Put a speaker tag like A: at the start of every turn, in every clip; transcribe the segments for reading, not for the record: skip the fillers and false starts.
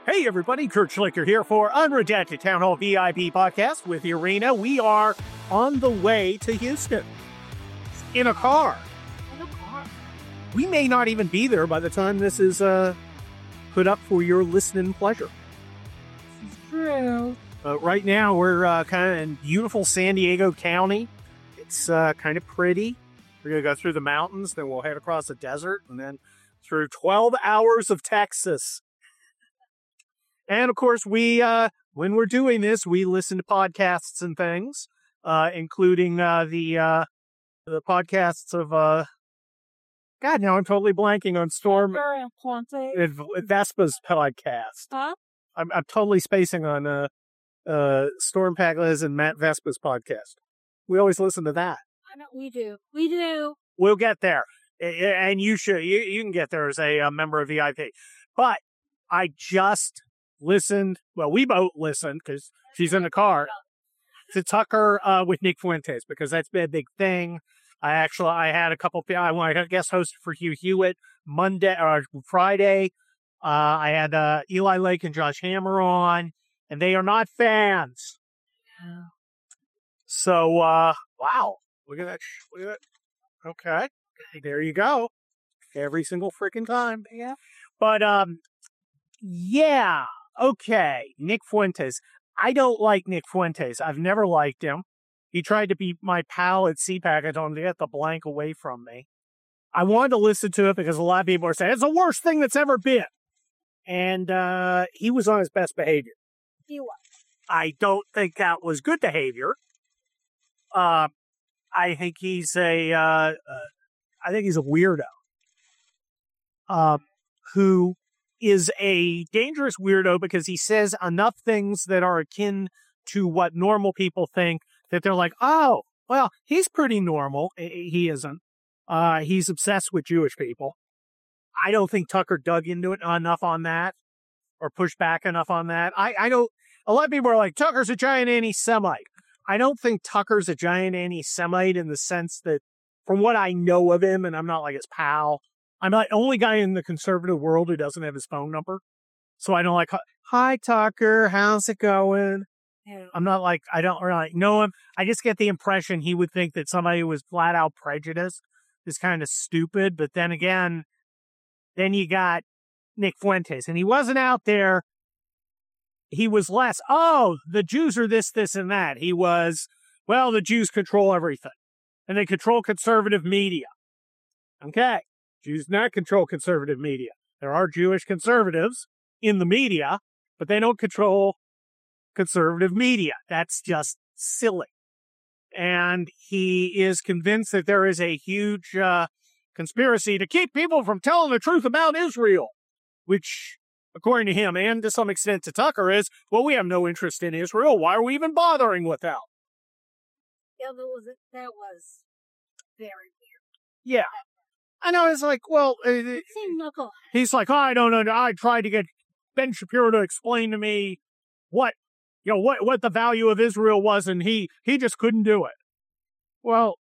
A: Hey everybody, Kurt Schlicker here for Unredacted Town Hall VIP podcast with Irina. We are on the way to Houston in a car. We may not even be there by the time this is put up for your listening pleasure.
B: This is true.
A: Right now we're kind of in beautiful San Diego County. It's kind of pretty. We're going to go through the mountains, then we'll head across the desert, and then through 12 hours of Texas. And of course, we, when we're doing this, we listen to podcasts and things, including, the podcasts of, God, now I'm totally blanking on Vespa's podcast.
B: Huh?
A: I'm totally spacing on, Storm Paglas and Matt Vespa's podcast. We always listen to that.
B: I know we do. We do.
A: We'll get there. And you should, you can get there as a member of VIP. But I just listened, well, we both listened because she's in the car, to Tucker with Nick Fuentes, because that's been a big thing. I had a couple, I guest hosted for Hugh Hewitt Friday. I had Eli Lake and Josh Hammer on, and they are not fans.
B: Yeah.
A: So, wow. Look at that. Okay. There you go. Every single freaking time.
B: Yeah.
A: But, yeah. Okay. Nick Fuentes. I don't like Nick Fuentes. I've never liked him. He tried to be my pal at CPAC. I told him to get the blank away from me. I wanted to listen to it because a lot of people are saying it's the worst thing that's ever been. And, he was on his best behavior.
B: He was.
A: I don't think that was good behavior. I think he's a weirdo. Who is a dangerous weirdo because he says enough things that are akin to what normal people think that they're like, oh, well, he's pretty normal. He isn't. He's obsessed with Jewish people. I don't think Tucker dug into it enough on that or pushed back enough on that. I don't, a lot of people are like, Tucker's a giant anti-Semite. I don't think Tucker's a giant anti-Semite in the sense that, from what I know of him, and I'm not like his pal, I'm the only guy in the conservative world who doesn't have his phone number. So I don't like, hi, Tucker, how's it going?
B: Yeah.
A: I'm not like, I don't really know him. I just get the impression he would think that somebody who was flat out prejudiced is kind of stupid. But then again, then you got Nick Fuentes, and he wasn't out there. He was less, oh, the Jews are this, and that. He was, well, the Jews control everything. And they control conservative media. Okay. Jews not control conservative media. There are Jewish conservatives in the media, but they don't control conservative media. That's just silly. And he is convinced that there is a huge conspiracy to keep people from telling the truth about Israel, which, according to him and to some extent to Tucker, is, well, we have no interest in Israel. Why are we even bothering with that?
B: Yeah, that was very weird.
A: Yeah. I know, it's like, well, he's like, oh, I don't know. I tried to get Ben Shapiro to explain to me what the value of Israel was, and he just couldn't do it. Well,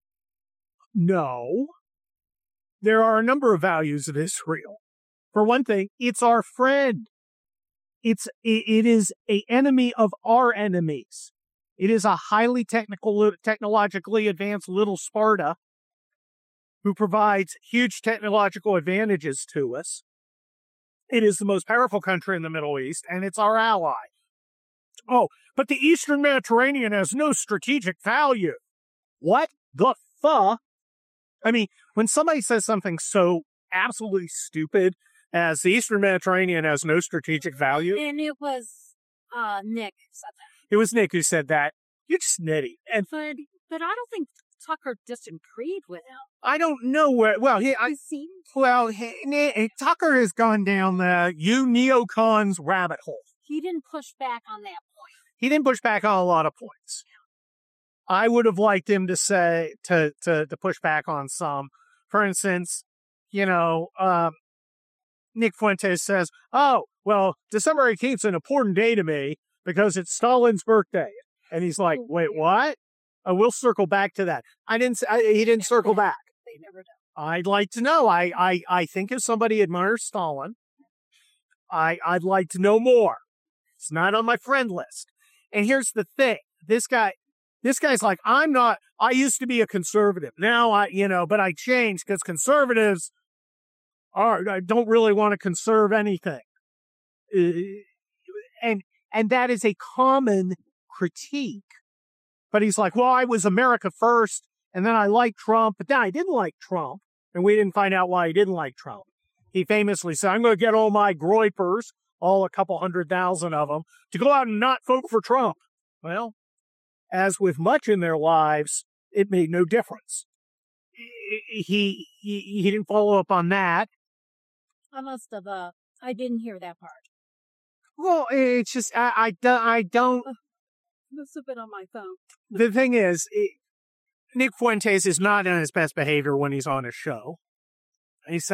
A: no. There are a number of values of Israel. For one thing, it's our friend. It is an enemy of our enemies. It is a highly technologically advanced little Sparta who provides huge technological advantages to us. It is the most powerful country in the Middle East, and it's our ally. Oh, but the Eastern Mediterranean has no strategic value. What the fuck? I mean, when somebody says something so absolutely stupid as the Eastern Mediterranean has no strategic value.
B: And it was Nick who said that.
A: It was Nick who said that. You're just nitty. And
B: but I don't think Tucker disagreed with him.
A: I don't know where. Well, Tucker has gone down the you neocons rabbit hole.
B: He didn't push back on that point.
A: He didn't push back on a lot of points. Yeah. I would have liked him to say to push back on some. For instance, Nick Fuentes says, "Oh, well, December 18th is an important day to me because it's Stalin's birthday," and he's like, "Wait, what?" We'll circle back to that. He didn't circle back.
B: They never do.
A: I'd like to know. I think if somebody admires Stalin, I'd like to know more. It's not on my friend list. And here's the thing. This guy's like, I used to be a conservative. Now but I changed because conservatives I don't really want to conserve anything. And that is a common critique. But he's like, well, I was America first, and then I liked Trump, but then I didn't like Trump, and we didn't find out why he didn't like Trump. He famously said, I'm going to get all my groypers, all a couple 100,000 of them, to go out and not vote for Trump. Well, as with much in their lives, it made no difference. He didn't follow up on that.
B: I must have, I didn't hear that part.
A: Well, it's just, I don't.
B: Must have been on my phone.
A: The thing is, Nick Fuentes is not in his best behavior when he's on a show. He's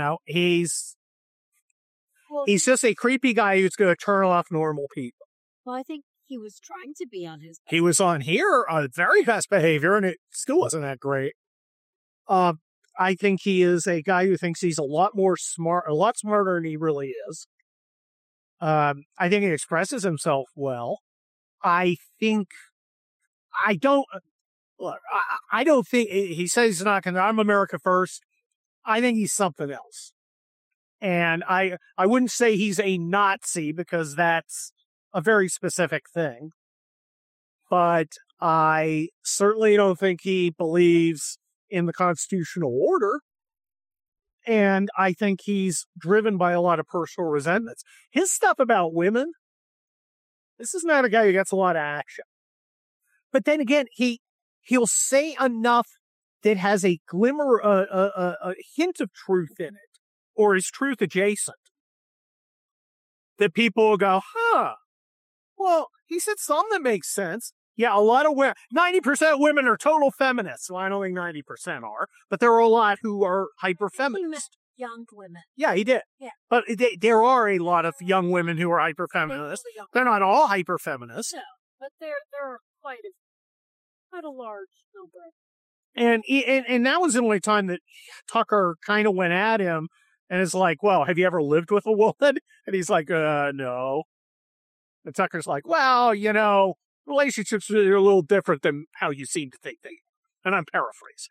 A: just a creepy guy who's going to turn off normal people.
B: Well, I think he was trying to be on his.
A: He was on here on very best behavior, and it still wasn't that great. I think he is a guy who thinks he's a lot smarter than he really is. I think he expresses himself well. I don't think he says he's not going to, I'm America first. I think he's something else. And I wouldn't say he's a Nazi because that's a very specific thing. But I certainly don't think he believes in the constitutional order. And I think he's driven by a lot of personal resentments. His stuff about women, this is not a guy who gets a lot of action. But then again, he'll say enough that has a glimmer, a hint of truth in it, or is truth adjacent, that people will go, well, he said something that makes sense. Yeah, a lot of women, 90% of women are total feminists. Well, I don't think 90% are, but there are a lot who are hyper-feminist.
B: Young women.
A: Yeah, he did.
B: Yeah.
A: But there are a lot of young women who are hyper-feminist. They're not all hyper-feminists.
B: No, but there are quite a large number.
A: And that was the only time that Tucker kind of went at him and is like, well, have you ever lived with a woman? And he's like, no. And Tucker's like, well, relationships are a little different than how you seem to think they are. And I'm paraphrasing.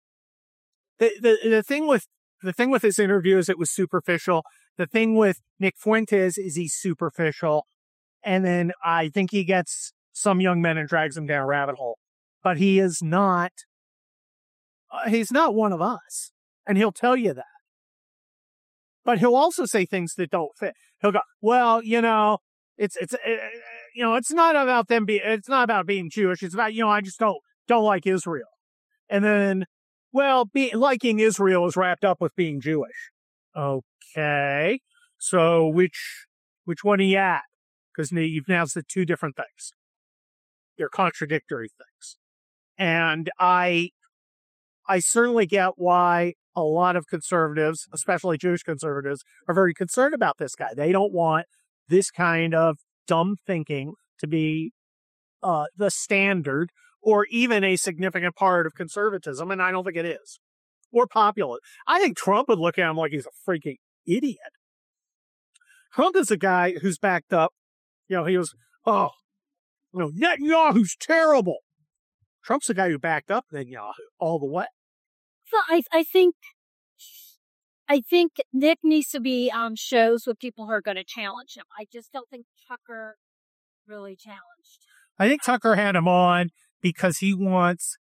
A: The thing with this interview is it was superficial. The thing with Nick Fuentes is he's superficial. And then I think he gets some young men and drags them down a rabbit hole. But he is not, he's not one of us. And he'll tell you that. But he'll also say things that don't fit. He'll go, well, it's not about it's not about being Jewish. It's about, I just don't like Israel. And then, well, liking Israel is wrapped up with being Jewish. Okay. So which one are you at? Because you've now said two different things. They're contradictory things. And I certainly get why a lot of conservatives, especially Jewish conservatives, are very concerned about this guy. They don't want this kind of dumb thinking to be the standard or even a significant part of conservatism, and I don't think it is. Or popular. I think Trump would look at him like he's a freaking idiot. Trump is a guy who's backed up. He was, Netanyahu's terrible. Trump's the guy who backed up Netanyahu all the way.
B: So I think Nick needs to be on shows with people who are going to challenge him. I just don't think Tucker really challenged.
A: I think Tucker had him on because he wants.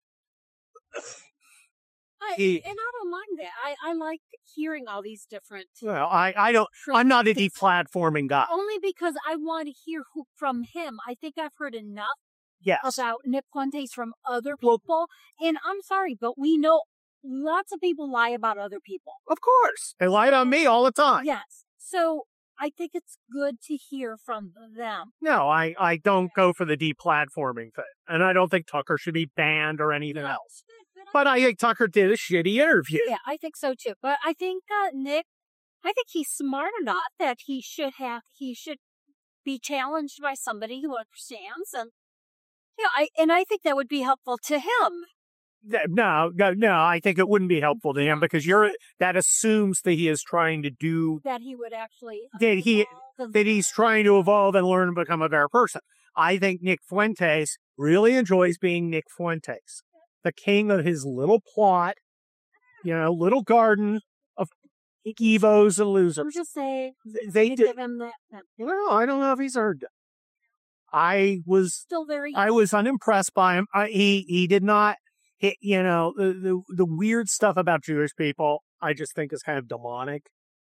B: And I don't mind that. I like hearing all these different.
A: Well, I don't. I'm not a deplatforming guy.
B: Only because I want to hear from him. I think I've heard enough.
A: Yes.
B: About Nick Fuentes from other people. And I'm sorry, but we know lots of people lie about other people.
A: Of course. They lied on me all the time.
B: Yes. So I think it's good to hear from them.
A: No, I don't go for the deplatforming thing. And I don't think Tucker should be banned or anything else. But I think Tucker did a shitty interview.
B: Yeah, I think so too. But I think Nick, he's smart enough that he should be challenged by somebody who understands. And I think that would be helpful to him.
A: No, I think it wouldn't be helpful to him because that assumes that he is trying to do
B: that he would actually
A: that he's trying to evolve and learn and become a better person. I think Nick Fuentes really enjoys being Nick Fuentes, the king of his little plot, little garden of evos and losers.
B: I'm just saying,
A: they
B: give him that.
A: Well, I don't know if he's earned it. I was unimpressed by him. He did not. The weird stuff about Jewish people, I just think is kind of demonic.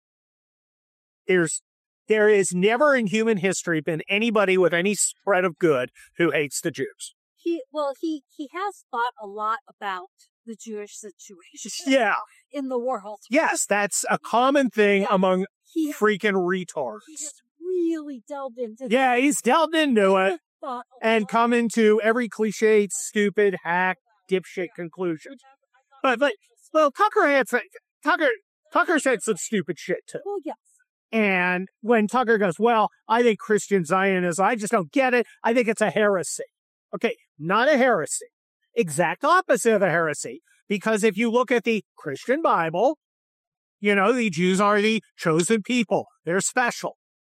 A: There is never in human history been anybody with any spread of good who hates the Jews.
B: He has thought a lot about the Jewish situation.
A: Yeah.
B: In the world.
A: Yes, that's a common thing among freaking retards.
B: He has really delved into it.
A: Yeah, he's delved into it and come into every cliched, stupid, hack, dipshit conclusion. But Tucker said some stupid shit too.
B: Well, yes.
A: And when Tucker goes, well, I think Christian Zionism, I just don't get it. I think it's a heresy. Okay, not a heresy. Exact opposite of a heresy. Because if you look at the Christian Bible, the Jews are the chosen people. They're special.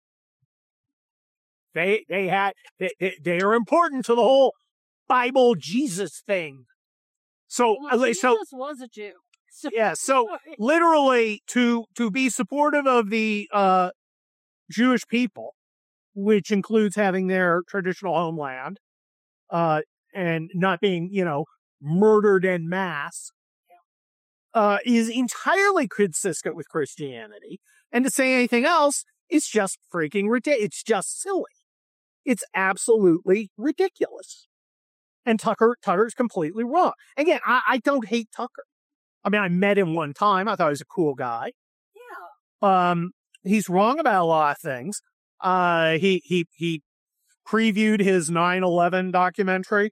A: They are important to the whole Bible Jesus thing. So
B: Jesus was a Jew.
A: So literally to be supportive of the Jewish people, which includes having their traditional homeland, and not being, murdered en masse, is entirely consistent with Christianity. And to say anything else is just freaking ridiculous. It's just silly. It's absolutely ridiculous. And Tucker's completely wrong. Again, I don't hate Tucker. I mean, I met him one time. I thought he was a cool guy.
B: Yeah.
A: He's wrong about a lot of things. He previewed his 9/11 documentary,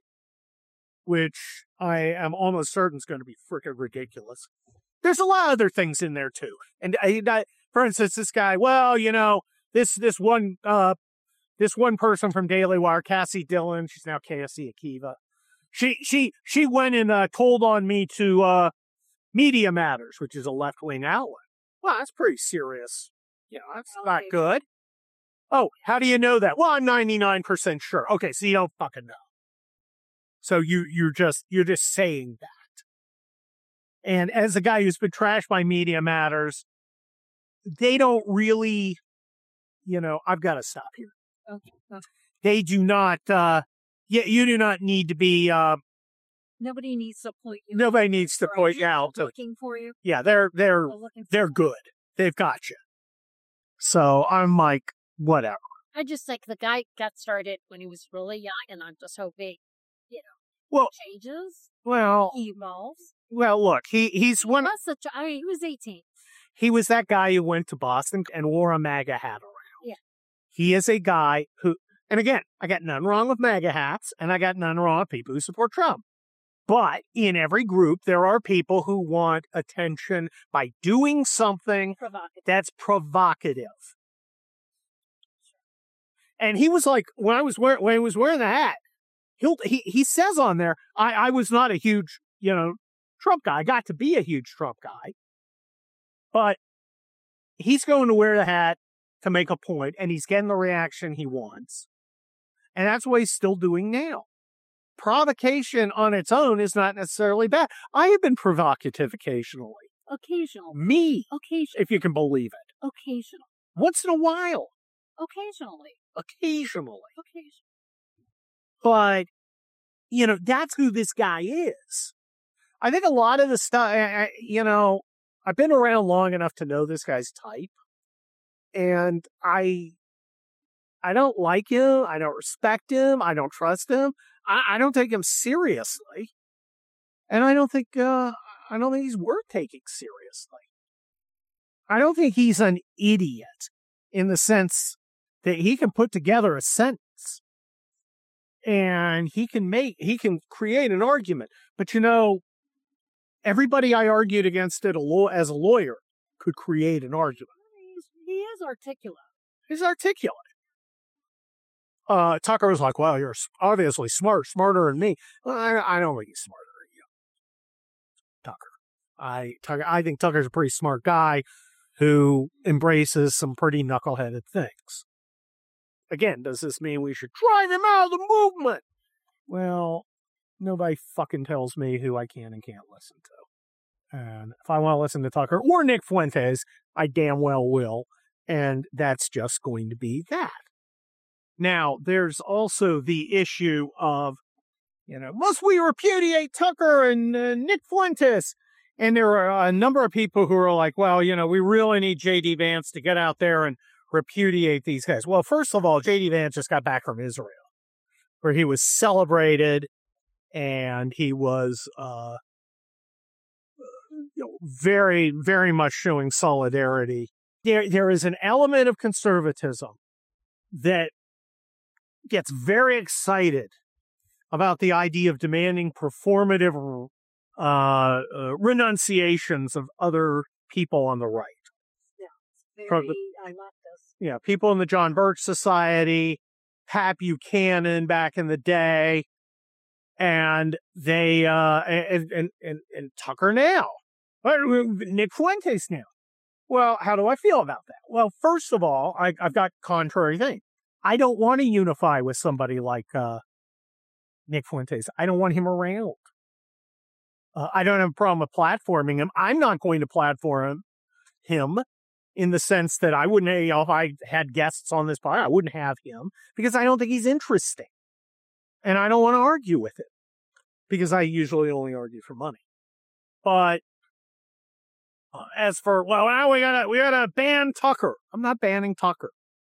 A: which I am almost certain is going to be freaking ridiculous. There's a lot of other things in there too. And for instance, this guy, this one person from Daily Wire, Cassie Dillon, she's now KSC Akiva. She went and told on me to Media Matters, which is a left-wing outlet. Well, that's pretty serious. That's not good. Oh, how do you know that? Well, I'm 99% sure. Okay, so you don't fucking know. So you're just saying that. And as a guy who's been trashed by Media Matters, they don't really, I've got to stop here.
B: Okay.
A: They do not, you do not need to be,
B: nobody needs to point you.
A: Nobody needs to point you out.
B: Looking for you.
A: Yeah, they're good. They've got you. So I'm like, whatever.
B: I just think the guy got started when he was really young, and I'm just hoping, changes.
A: Well,
B: he evolves.
A: Well, look, he was
B: 18.
A: He was that guy who went to Boston and wore a MAGA hat around.
B: Yeah.
A: He is a guy who, and again, I got nothing wrong with MAGA hats, and I got nothing wrong with people who support Trump. But in every group, there are people who want attention by doing something that's provocative. And he was like, when he was wearing the hat, he says on there, I was not a huge, Trump guy. I got to be a huge Trump guy. But he's going to wear the hat to make a point, and he's getting the reaction he wants. And that's what he's still doing now. Provocation on its own is not necessarily bad. I have been provocative occasionally.
B: Occasionally.
A: Me.
B: Occasionally.
A: If you can believe it.
B: Occasionally.
A: Once in a while.
B: Occasionally.
A: But, that's who this guy is. I think a lot of the stuff, I've been around long enough to know this guy's type. And I don't like him. I don't respect him. I don't trust him. I don't take him seriously. And I don't think he's worth taking seriously. I don't think he's an idiot in the sense that he can put together a sentence and he can create an argument. But everybody I argued against it as a lawyer could create an argument.
B: He is articulate.
A: He's articulate. Tucker was like, well, you're obviously smarter than me. Well, I don't think he's smarter than you. I think Tucker's a pretty smart guy who embraces some pretty knuckleheaded things. Again, does this mean we should drive him out of the movement? Well, nobody fucking tells me who I can and can't listen to. And if I want to listen to Tucker or Nick Fuentes, I damn well will. And that's just going to be that. Now, there's also the issue of, must we repudiate Tucker and Nick Fuentes? And there are a number of people who are like, well, we really need J.D. Vance to get out there and repudiate these guys. Well, first of all, J.D. Vance just got back from Israel, where he was celebrated and he was very, very much showing solidarity. There is an element of conservatism that gets very excited about the idea of demanding performative renunciations of other people on the right.
B: Yeah, I love this.
A: Yeah, people in the John Birch Society, Pat Buchanan back in the day, and they and Tucker now, Nick Fuentes now. Well, how do I feel about that? Well, first of all, I've got contrary thing. I don't want to unify with somebody like Nick Fuentes. I don't want him around. I don't have a problem with platforming him. I'm not going to platform him in the sense that I wouldn't, if I had guests on this podcast, I wouldn't have him because I don't think he's interesting. And I don't want to argue with it because I usually only argue for money. But as for, well, now we gotta ban Tucker. I'm not banning Tucker.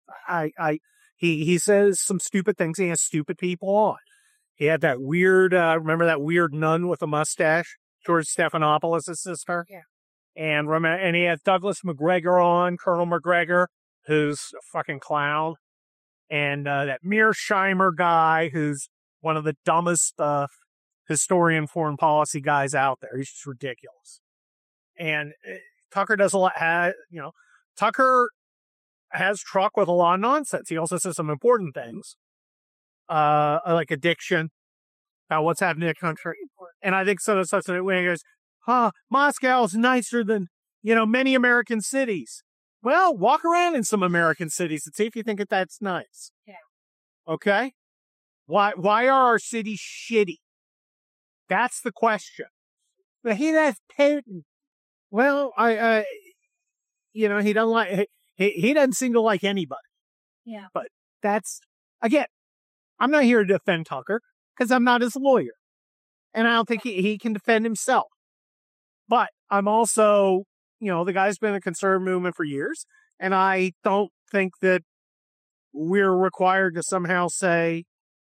A: He says some stupid things. He has stupid people on. He had that weird, remember that weird nun with a mustache? George Stephanopoulos' sister?
B: Yeah.
A: And he had Douglas McGregor on, Colonel McGregor, who's a fucking clown. And that Mearsheimer guy, who's one of the dumbest historian foreign policy guys out there. He's just ridiculous. And Tucker does a lot, Tucker has truck with a lot of nonsense. He also says some important things. Like addiction, about what's happening in the country. And I think so. Such a way he goes, Moscow's nicer than, many American cities. Well, walk around in some American cities and see if you think that that's nice.
B: Yeah.
A: Okay? Why are our cities shitty? That's the question. But he has Putin. Well, he doesn't like, he doesn't seem to like anybody.
B: Yeah.
A: But that's, again, I'm not here to defend Tucker because I'm not his lawyer. And I don't think he can defend himself. But I'm also, the guy's been in the conservative movement for years. And I don't think that we're required to somehow say,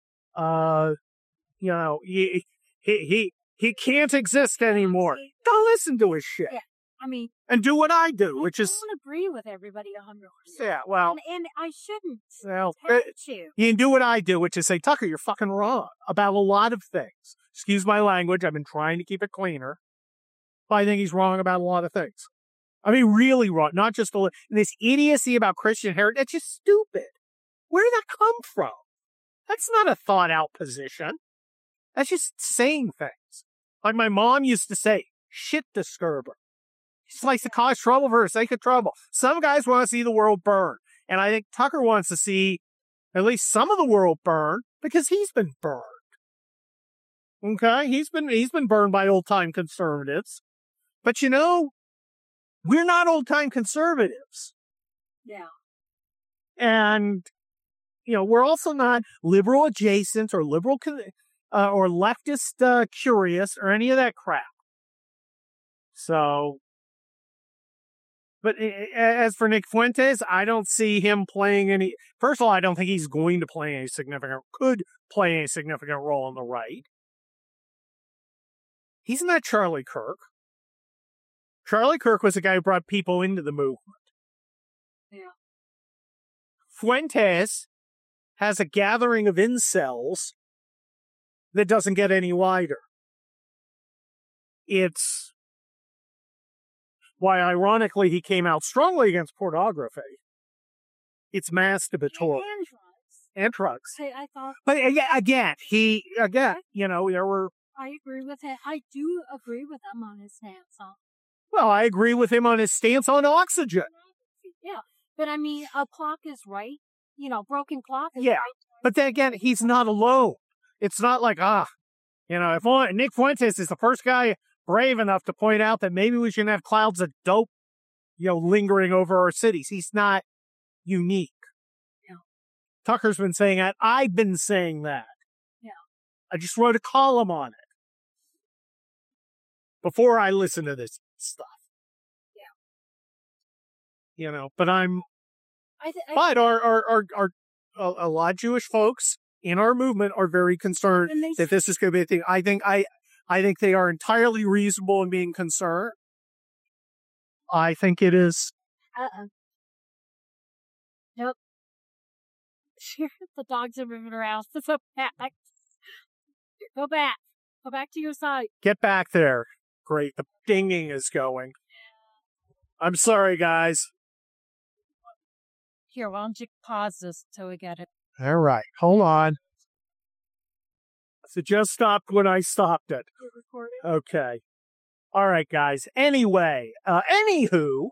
A: he can't exist anymore. Don't listen to his shit.
B: Yeah. I mean,
A: and do what I do, which is.
B: I don't agree with everybody 100%.
A: Yeah, well.
B: And I shouldn't.
A: Well,
B: you
A: can do what I do, which is say, Tucker, you're fucking wrong about a lot of things. Excuse my language. I've been trying to keep it cleaner. But I think he's wrong about a lot of things. I mean, really wrong. Not just this idiocy about Christian heritage. That's just stupid. Where did that come from? That's not a thought out position. That's just saying things. Like my mom used to say, shit disturber. She likes to cause trouble for the sake of trouble. Some guys want to see the world burn. And I think Tucker wants to see at least some of the world burn because he's been burned. Okay? He's been burned by old-time conservatives. But we're not old-time conservatives.
B: Yeah.
A: And, we're also not liberal adjacent or liberal or leftist curious or any of that crap. So, but as for Nick Fuentes, I don't see him playing any. First of all, I don't think he's going to play any could play any significant role on the right. He's not Charlie Kirk. Charlie Kirk was the guy who brought people into the movement.
B: Yeah.
A: Fuentes has a gathering of incels that doesn't get any wider. It's why, ironically, he came out strongly against pornography. It's masturbatory.
B: And drugs.
A: And drugs.
B: I thought.
A: But again, there were.
B: I agree with it. I do agree with him on his stance on.
A: Well, I agree with him on his stance on oxygen.
B: Yeah, but I mean, a clock is right. Broken clock is
A: Yeah,
B: right.
A: but then again, he's not alone. It's not like, if Nick Fuentes is the first guy brave enough to point out that maybe we shouldn't have clouds of dope, lingering over our cities. He's not unique.
B: Yeah.
A: Tucker's been saying that. I've been saying that.
B: Yeah.
A: I just wrote a column on it before I listened to this stuff.
B: Yeah.
A: But but our a lot of Jewish folks in our movement are very concerned that this is going to be a thing. I think they are entirely reasonable in being concerned. I think it is.
B: Nope. The dogs are moving around. So back. Go back. Go back to your side.
A: Get back there. Great. The dinging is going. I'm sorry, guys.
B: Here, why don't you pause this till we get it?
A: All right. Hold on. So just stopped when I stopped it.
B: You're recording?
A: Okay. All right, guys. Anyway, anywho,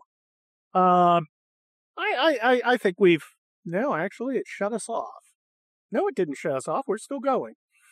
A: I think no, actually, it shut us off. No, it didn't shut us off. We're still going.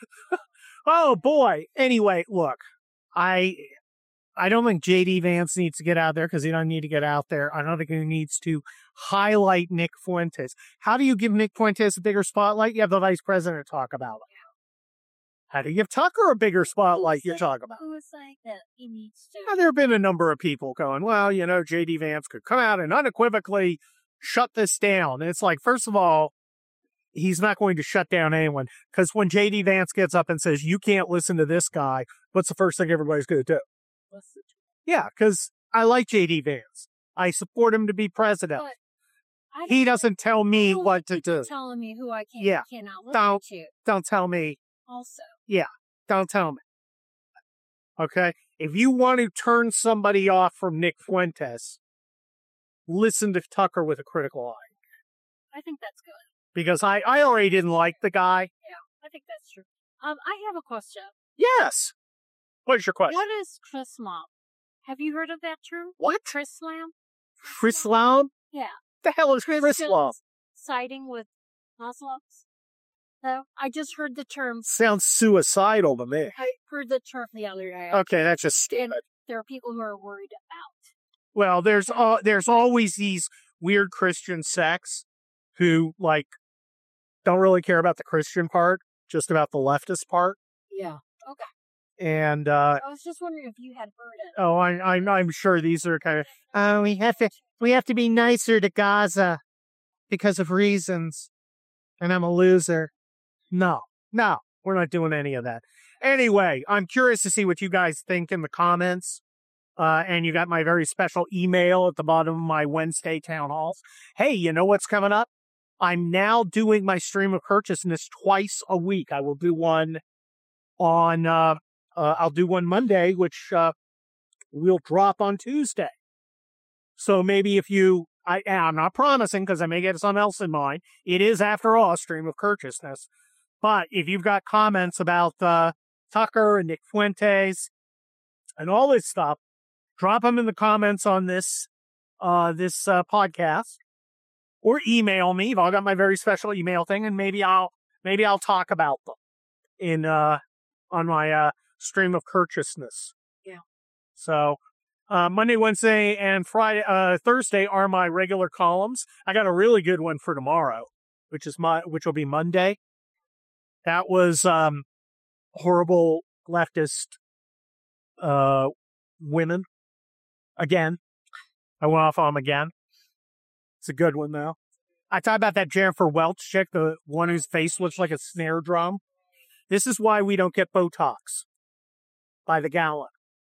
A: Oh, boy. Anyway, look, I don't think J.D. Vance needs to get out there because he doesn't need to get out there. I don't think he needs to highlight Nick Fuentes. How do you give Nick Fuentes a bigger spotlight? You have the vice president talk about it. How do you give Tucker a bigger spotlight? You talk about.
B: Who was like that? He needs to.
A: Now, there have been a number of people going, well, J.D. Vance could come out and unequivocally shut this down. And it's like, first of all, he's not going to shut down anyone. Because when J.D. Vance gets up and says, you can't listen to this guy, what's the first thing everybody's going to do?
B: Listen.
A: Yeah, because I like J.D. Vance. I support him to be president. He doesn't tell me what to do.
B: Telling me who I can cannot listen to.
A: Don't tell me.
B: Also.
A: Yeah, don't tell me. Okay? If you want to turn somebody off from Nick Fuentes, listen to Tucker with a critical eye.
B: I think that's good.
A: Because I already didn't like the guy.
B: Yeah, I think that's true. I have a question.
A: Yes. What is your question?
B: What is Chrislam? Have you heard of that term?
A: What?
B: Chrislam?
A: Chrislam?
B: Yeah.
A: The hell is Chrislam?
B: Siding with Muslims? No, I just heard the term.
A: Sounds suicidal to me.
B: I heard the term the other day.
A: Okay, that's just stupid.
B: And there are people who are worried about.
A: Well, there's always these weird Christian sects who, don't really care about the Christian part, just about the leftist part.
B: Yeah. Okay.
A: And
B: I was just wondering if you had heard it.
A: Oh, I'm sure these are kind of. We have to be nicer to Gaza because of reasons, and I'm a loser. No, we're not doing any of that. Anyway, I'm curious to see what you guys think in the comments. And you got my very special email at the bottom of my Wednesday town halls. Hey, you know what's coming up? I'm now doing my stream of consciousness twice a week. I will do one on, I'll do one Monday, which, will drop on Tuesday. So maybe if I'm not promising because I may get something else in mind. It is, after all, a stream of consciousness. But if you've got comments about, Tucker and Nick Fuentes and all this stuff, drop them in the comments on this podcast, or email me. I've got my very special email thing, and maybe I'll talk about them on my stream of consciousness.
B: Yeah.
A: So Monday, Wednesday, and Thursday are my regular columns. I got a really good one for tomorrow, which will be Monday. That was horrible leftist women. Again, I went off on them again. It's a good one, though. I talked about that Jennifer Welch chick, the one whose face looks like a snare drum. This is why we don't get Botox by the gallon.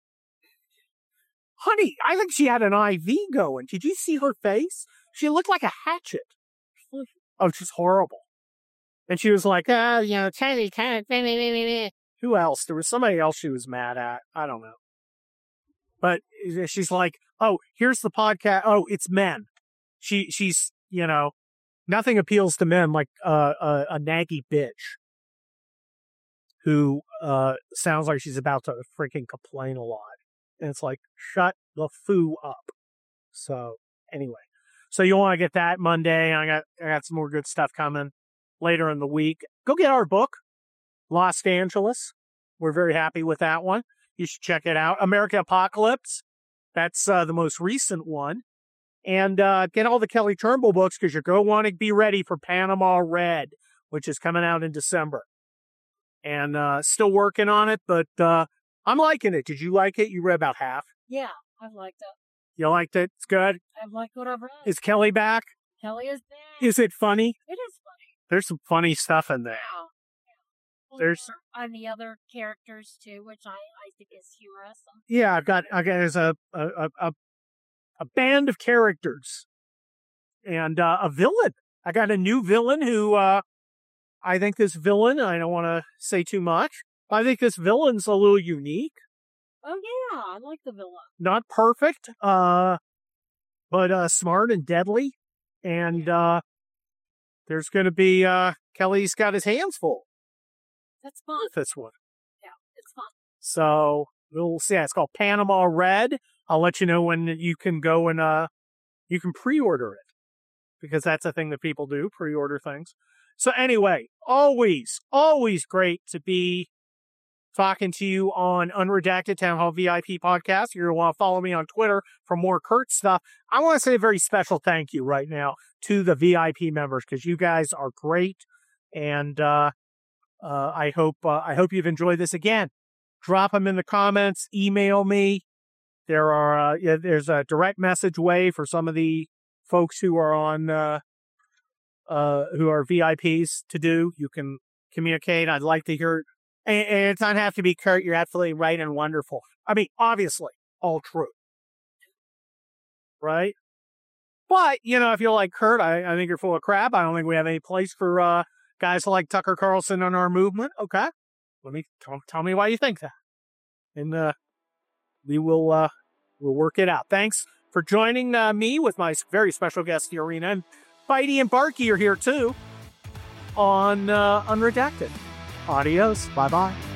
A: Honey, I think she had an IV going. Did you see her face? She looked like a hatchet. Oh, she's horrible. And she was like, Teddy, kind of. Who else? There was somebody else she was mad at. I don't know. But she's like, oh, here's the podcast. Oh, it's men. She's, nothing appeals to men like a naggy bitch who sounds like she's about to freaking complain a lot. And it's like, shut the foo up. So anyway, so you want to get that Monday. I got some more good stuff coming later in the week. Go get our book, Lost Angeles. We're very happy with that one. You should check it out. American Apocalypse. That's the most recent one. And get all the Kelly Turnbull books because you're going to want to be ready for Panama Red, which is coming out in December. And still working on it, but I'm liking it. Did you like it? You read about half.
B: Yeah, I've liked it.
A: You liked it? It's good?
B: I've liked what I've read.
A: Is Kelly back?
B: Kelly is back.
A: Is it funny?
B: It is funny.
A: There's some funny stuff in there.
B: Yeah. Well,
A: There's
B: and the other characters too, which I think is humorous.
A: yeah, I've got there's a band of characters and a villain. I got a new villain who I think this villain, I don't want to say too much. I think this villain's a little unique.
B: Oh yeah, I like the villain.
A: Not perfect, but smart and deadly. And there's going to be Kelly's got his hands full.
B: That's fun.
A: With this one.
B: Yeah, it's fun.
A: So we'll see. It's called Panama Red. I'll let you know when you can go and you can pre-order it because that's a thing that people do, pre-order things. So anyway, always great to be talking to you on Unredacted Town Hall VIP podcast. You're going to want to follow me on Twitter for more Kurt stuff. I want to say a very special thank you right now to the VIP members because you guys are great. And I hope you've enjoyed this. Again, drop them in the comments, email me. There's a direct message way for some of the folks who are on who are VIPs to do. You can communicate. I'd like to hear. And it doesn't have to be Kurt. You're absolutely right and wonderful. I mean, obviously, all true. Right? But, if you're like Kurt, I think you're full of crap. I don't think we have any place for guys like Tucker Carlson in our movement. Okay? Tell me why you think that. And we'll work it out. Thanks for joining me with my very special guest, Fiorina. And Bitey and Barky are here, too, on Unredacted. Adios. Bye-bye.